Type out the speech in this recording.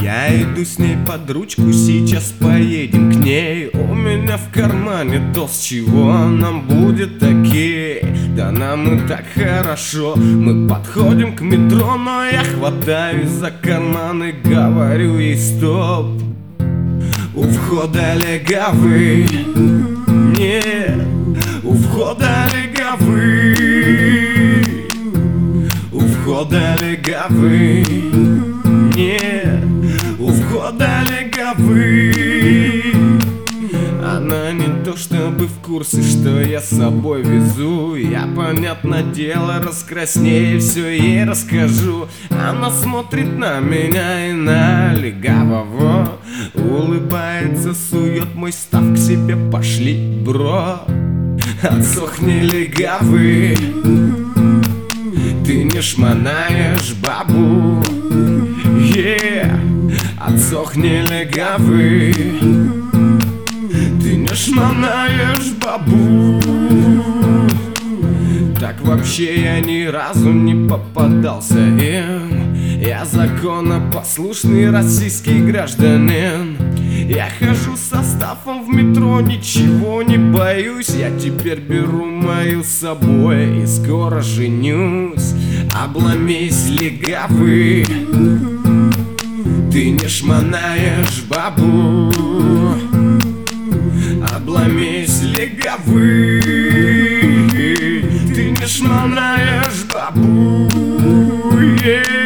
Я иду с ней под ручку, сейчас поедем к ней. У меня в кармане то, с чего нам будет окей. Да нам и так хорошо. Мы подходим к метро, но я хватаюсь за карман и говорю ей стоп. У входа легавый, нет, у входа легавый, у входа легавый, нет, у входа легавый. Она не то чтобы в курсе, что я с собой везу. Я, понятное дело, раскраснею, все ей расскажу. Она смотрит на меня и на легавого, улыбается, сует мой став к себе. Пошли, бро, отсохни, легавый. Ты не шмонаешь бабу, отсохни, легавый. Ты не шмонаешь бабу. Так вообще я ни разу не попадался им. Я законопослушный российский гражданин. Я хожу со стафом в метро, ничего не боюсь. Я теперь беру мою с собой и скоро женюсь. Обломись, легавый. Ты не шмонаешь бабу. Обломись, легавый. Ты не шмонаешь бабу.